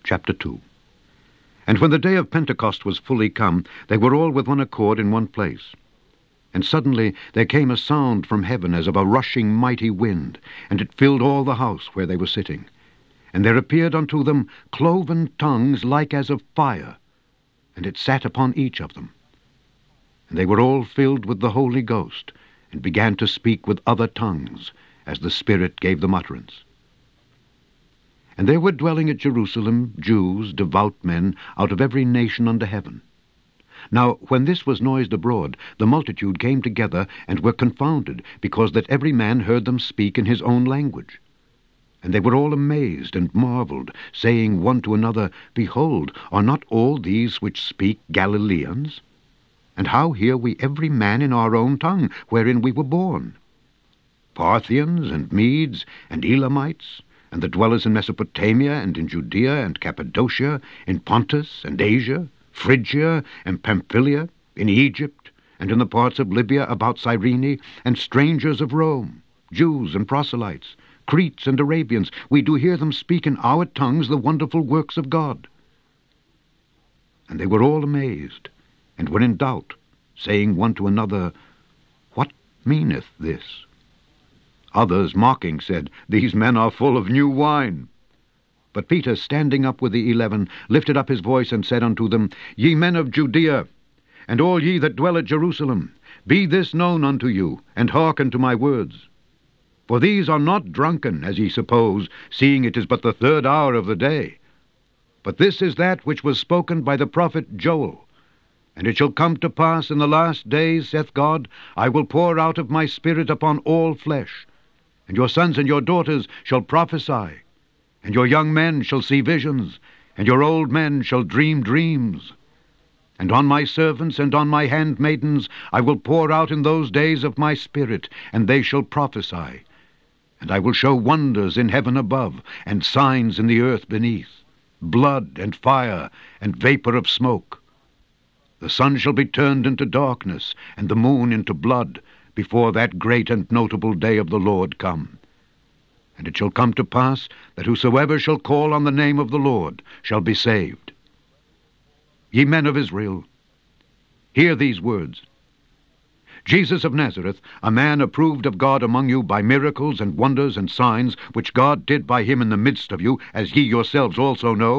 Chapter 2. And when the day of Pentecost was fully come, they were all with one accord in one place. And suddenly there came a sound from heaven as of a rushing mighty wind, and it filled all the house where they were sitting. And there appeared unto them cloven tongues like as of fire, and it sat upon each of them. And they were all filled with the Holy Ghost, and began to speak with other tongues, as the Spirit gave them utterance. And there were dwelling at Jerusalem Jews, devout men, out of every nation under heaven. Now when this was noised abroad, the multitude came together, and were confounded, because that every man heard them speak in his own language. And they were all amazed and marveled, saying one to another, Behold, are not all these which speak Galileans? And how hear we every man in our own tongue, wherein we were born? Parthians, and Medes, and Elamites, and the dwellers in Mesopotamia, and in Judea, and Cappadocia, in Pontus, and Asia, Phrygia, and Pamphylia, in Egypt, and in the parts of Libya about Cyrene, and strangers of Rome, Jews and proselytes, Cretes and Arabians, we do hear them speak in our tongues the wonderful works of God. And they were all amazed, and were in doubt, saying one to another, What meaneth this? Others, mocking, said, These men are full of new wine. But Peter, standing up with the 11, lifted up his voice, and said unto them, Ye men of Judea, and all ye that dwell at Jerusalem, be this known unto you, and hearken to my words. For these are not drunken, as ye suppose, seeing it is but the 3rd hour of the day. But this is that which was spoken by the prophet Joel. And it shall come to pass in the last days, saith God, I will pour out of my Spirit upon all flesh, and your sons and your daughters shall prophesy, and your young men shall see visions, and your old men shall dream dreams. And on my servants and on my handmaidens I will pour out in those days of my Spirit, and they shall prophesy. And I will show wonders in heaven above, and signs in the earth beneath, blood and fire and vapor of smoke. The sun shall be turned into darkness, and the moon into blood, before that great and notable day of the Lord come. And it shall come to pass that whosoever shall call on the name of the Lord shall be saved. Ye men of Israel, hear these words. Jesus of Nazareth, a man approved of God among you by miracles and wonders and signs, which God did by him in the midst of you, as ye yourselves also know.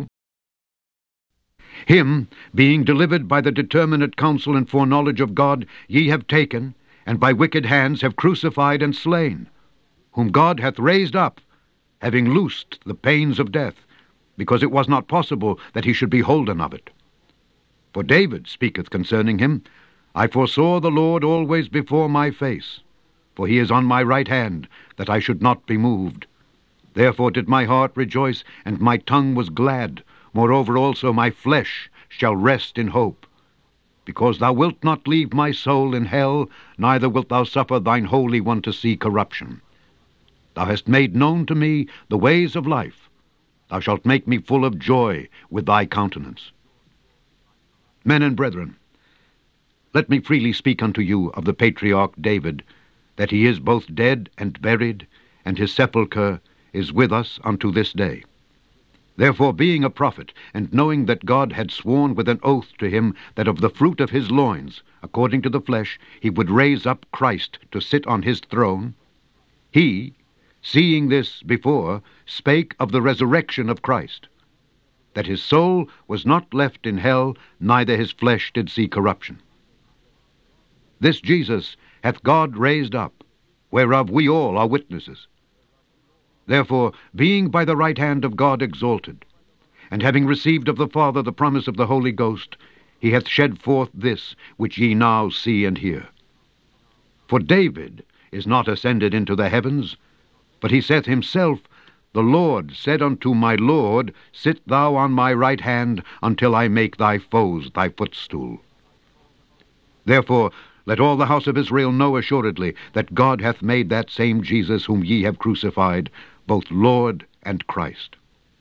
Him, being delivered by the determinate counsel and foreknowledge of God, ye have taken, and by wicked hands have crucified and slain, whom God hath raised up, having loosed the pains of death, because it was not possible that he should be holden of it. For David speaketh concerning him, I foresaw the Lord always before my face, for he is on my right hand, that I should not be moved. Therefore did my heart rejoice, and my tongue was glad. Moreover also my flesh shall rest in hope. Because thou wilt not leave my soul in hell, neither wilt thou suffer thine Holy One to see corruption. Thou hast made known to me the ways of life. Thou shalt make me full of joy with thy countenance. Men and brethren, let me freely speak unto you of the patriarch David, that he is both dead and buried, and his sepulchre is with us unto this day. Therefore, being a prophet, and knowing that God had sworn with an oath to him that of the fruit of his loins, according to the flesh, he would raise up Christ to sit on his throne, he, seeing this before, spake of the resurrection of Christ, that his soul was not left in hell, neither his flesh did see corruption. This Jesus hath God raised up, whereof we all are witnesses. Therefore, being by the right hand of God exalted, and having received of the Father the promise of the Holy Ghost, he hath shed forth this which ye now see and hear. For David is not ascended into the heavens, but he saith himself, The Lord said unto my Lord, Sit thou on my right hand, until I make thy foes thy footstool. Therefore let all the house of Israel know assuredly that God hath made that same Jesus whom ye have crucified, both Lord and Christ.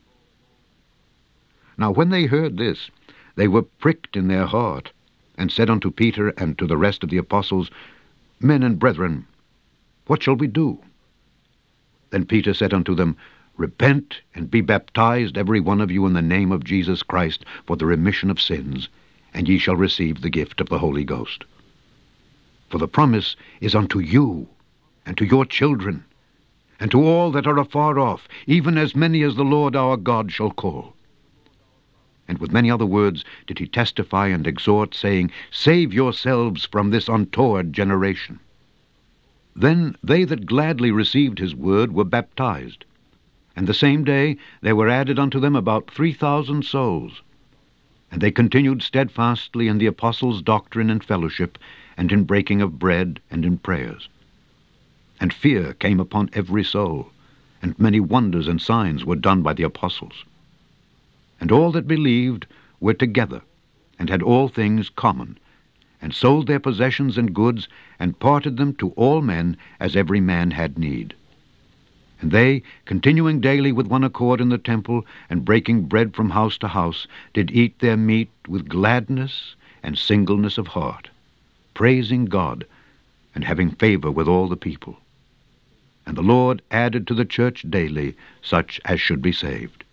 Now when they heard this, they were pricked in their heart, and said unto Peter and to the rest of the apostles, Men and brethren, what shall we do? Then Peter said unto them, Repent and be baptized, every one of you, in the name of Jesus Christ, for the remission of sins, and ye shall receive the gift of the Holy Ghost. For the promise is unto you, and to your children, and to all that are afar off, even as many as the Lord our God shall call. And with many other words did he testify and exhort, saying, Save yourselves from this untoward generation. Then they that gladly received his word were baptized, and the same day there were added unto them about 3,000 souls. And they continued steadfastly in the apostles' doctrine and fellowship, and in breaking of bread, and in prayers. And fear came upon every soul, and many wonders and signs were done by the apostles. And all that believed were together, and had all things common, and sold their possessions and goods, and parted them to all men, as every man had need. And they, continuing daily with one accord in the temple, and breaking bread from house to house, did eat their meat with gladness and singleness of heart, praising God, and having favor with all the people. And the Lord added to the church daily such as should be saved.